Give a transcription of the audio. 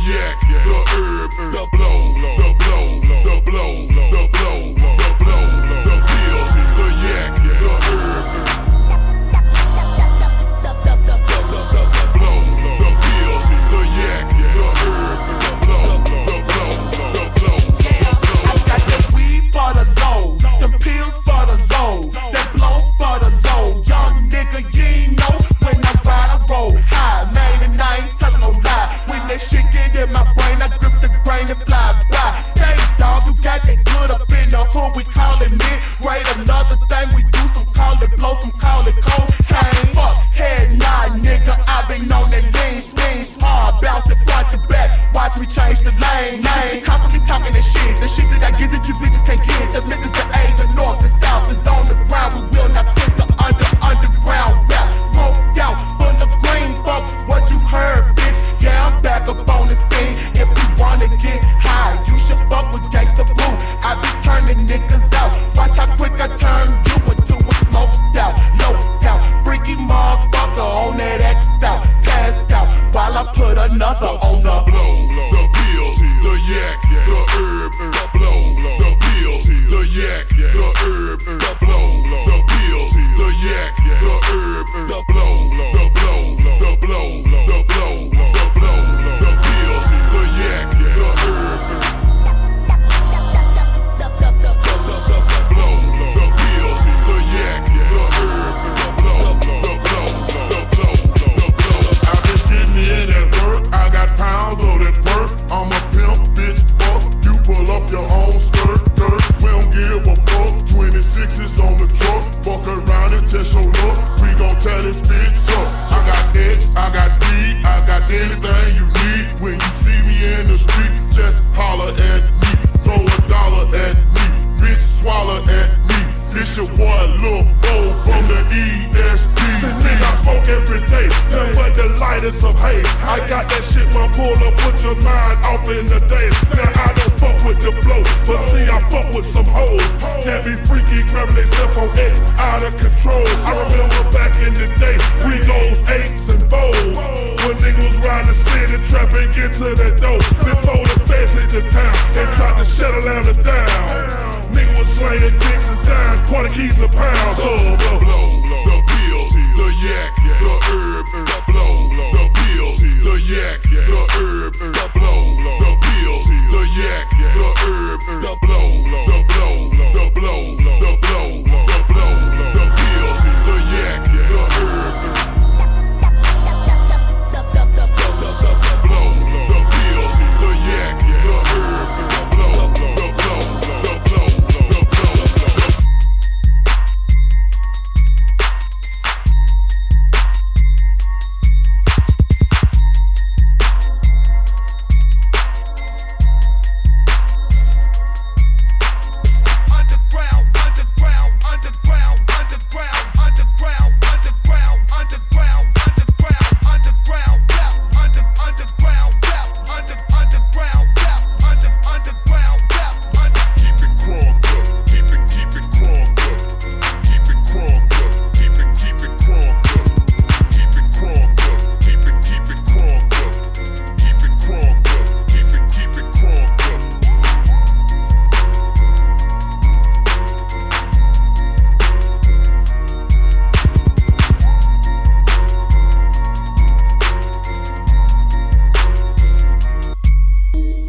yak, the herb, the blow, the blow, the blow, the blow, the blow, the pills, the yak, the herb, the blow, the pills, the yak, the herb, the blow, the blow, the blow. I got that weed for the low, them pills for the low, that blow for the low. Young nigga, you ain't know when I ride, I roll high, man, and I ain't telling no lie. When that shit get in my brain, I grip the grain and fly by. Say, dog, you got that good up in the hood, we call it mid-grade. Another thing we do, some call it blow, some call it cocaine. Fuck, head nod, nigga, I been on that lean, hard, bounce it front to back. Watch me change the lane. Constantly talking that shit, the shit that I get that you bitches can't get. The niggas the A, the north, the south is on the ground. We will not quit the underground rap. Smoked out, full of green, fuck what you heard, bitch. Yeah, I'm back up on the scene. If you wanna get high, you should fuck with Gangsta Boo. I be turning niggas out. Watch how quick I turn you into a smoked out, low out, freaky motherfucker on that X out, passed out while I put another on the blow, the pills, the yak, the herb, the blow, the pills, the yak, the herb, the blow, the pills, the yak, the herb, the blow, the blow, the blow, the blow, the blow, the pills, the yak, the herb, the blow, the pills, the yak, the herb, the blow, the blow, the blow, the blow. I've been getting in at work, I got pounds of that work. I'm a pimp, bitch, fuck. You pull up your own skirt. We don't give a fuck. 26s on the truck. Fuck around and test your luck. We gon' tear this bitch up. I got X, I got D, I got anything you need. When you see me in the street, just holler at me. Throw a dollar at me. Bitch, swallow at me. This your boy Lil Bo from the EST. Nigga, I smoke every day, nothing but the lightest of hate. I got that shit, my pull up, put your mind off in the days. Now I don't fuck with the blow, but see I fuck with some hoes that be freaky, grabbing they stuff on X, out of control. I remember back in the day, we goes 8s and 4s. When niggas riding the city, trapping, get to that dope. Before the feds hit the town, they tried to shut Atlanta down. Nigga was slaying dicks and dying, quarter keys a pound. So the blow, the pills, the yak, the herb, the blow, the pills, the yak, the herb, the